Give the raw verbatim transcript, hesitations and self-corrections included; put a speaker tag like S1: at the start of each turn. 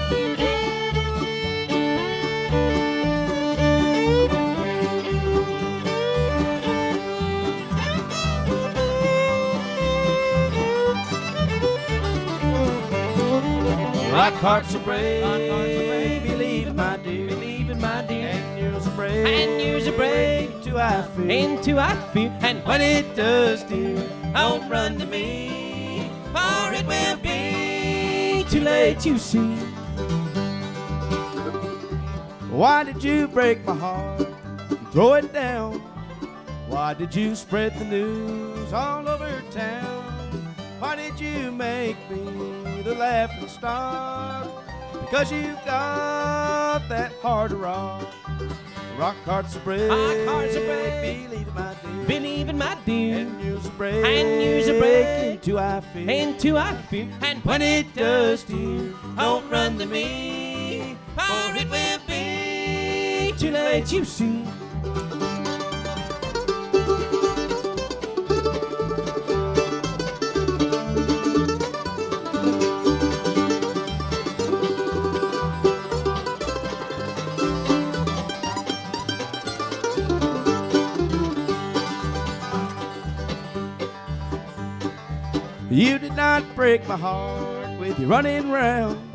S1: Rock hearts are brave, believe it, my dear,
S2: believe it, my dear.
S1: and yours are brave,
S2: And yours are brave.
S1: into I feel,
S2: Into I feel, and
S1: when it does, dear,
S2: don't run to me, for it will be too late, you see.
S1: Why did you break my heart and throw it down? Why did you spread the news all over town? Why did you make me the laughing stock? Because you got that heart of rock. Rock hearts are brave,
S2: Rock hearts are brave.
S1: believe it, my dear,
S2: Believe it, my dear.
S1: and yours are brave,
S2: And yours are brave.
S1: into I feel,
S2: Into I feel, and
S1: when it does, dear,
S2: don't run to me, for it will be too late, you see.
S1: You did not break my heart with your running round.